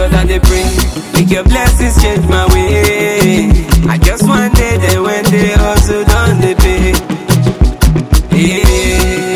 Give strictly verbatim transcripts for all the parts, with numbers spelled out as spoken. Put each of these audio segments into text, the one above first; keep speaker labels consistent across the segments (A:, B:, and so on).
A: God I dey pray, make your blessings change my way. I just one day there when they hustle done they pay. Yeah.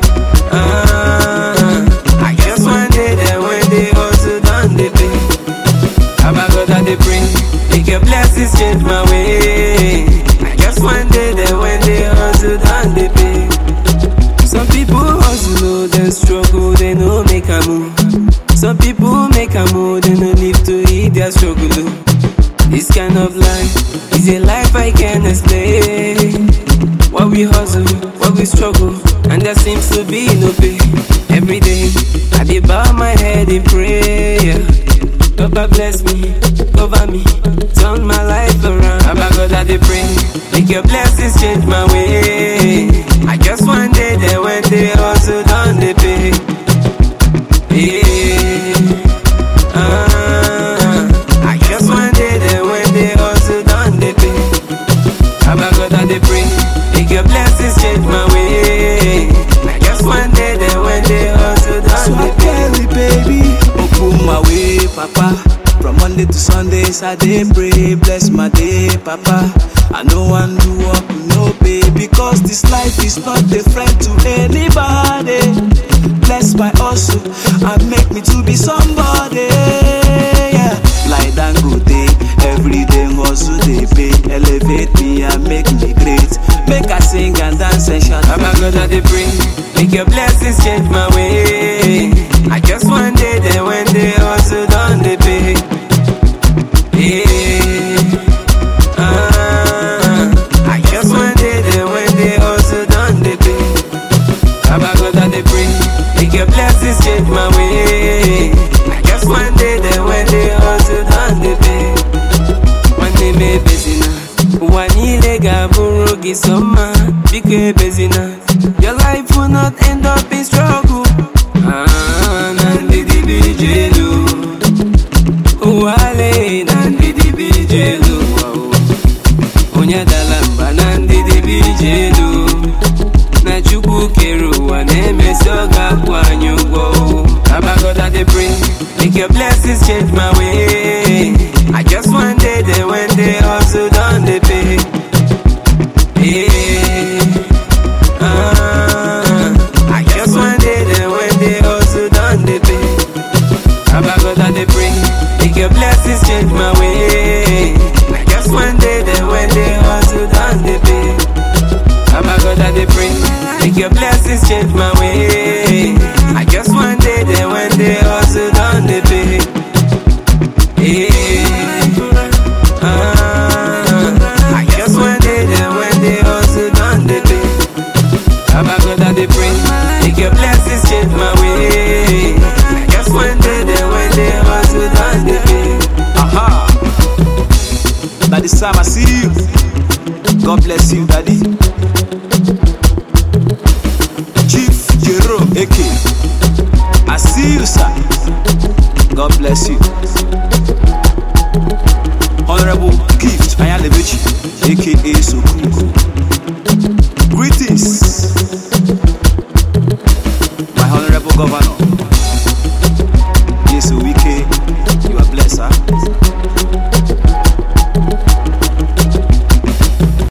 A: Uh, I just one day there when they hustle done they pay. Baba God I dey pray, make your blessings change my way. I just one day there when they hustle done they pay. Some people hustle, then struggle, they no make a move. Some people make a move, they no live to eat their struggle. This kind of life is a life I can't explain. What we hustle, what we struggle, and there seems to be no pay. Every day, I dey bow my head in prayer. Baba bless me, cover me, turn my life around. Baba God I dey pray, make your blessings change my way. I just one day there when they hustle done they pay. Yeah. Uh, I just one day there when they hustle done they pay. Baba God I dey pray, make your blessings change my way. I just one day there when they hustle done they pay.
B: So baby, open my way, Papa. From Monday to Sundays I dey pray, bless my day, Papa. I no want to work, no pay, because this life is not a friend to anybody. Bless my hustle and make me to be somebody. Yeah, like Dangote, every day hustle they pay. Elevate me and make me great. Make I sing and dance and shout.
A: Baba God I dey pray, make your blessings change my way. I just one day there when they hustle done they pay. Yeah. Uh, I just one day there when they hustle done they pay. Baba God I dey pray, make your blessings change my way. I just one day there when they hustle done they pay. One day me bezina, one illegal burugi summer, big bezina. Your life will not end up in struggle. Ah, nandi di bijelu, wale nandi di bijelu, onya dalamba nandi di bijelu. Na chuku keru wane soga kwanyugo. Baba God I dey pray, make your blessings change my way. I just one day there when they hustle done they pay. Yeah. Uh, I just one day there when they hustle done they pay. Baba God I dey pray, make your blessings change my way. I just one day there when they hustle done they pay. Baba God I dey pray, make your blessings change my way. I just one day there when they hustle done they pay. Yeah. Uh, I just one day there when they hustle done they pay. Baba God I dey pray, make your blessings change my way. I just one day there when they hustle done they pay.
B: Aha, Daddy Sam, I see you. God bless you, Daddy. Chief Jerome A K, I see you, sir. God bless you. Honorable Gift Ayalebechi, aka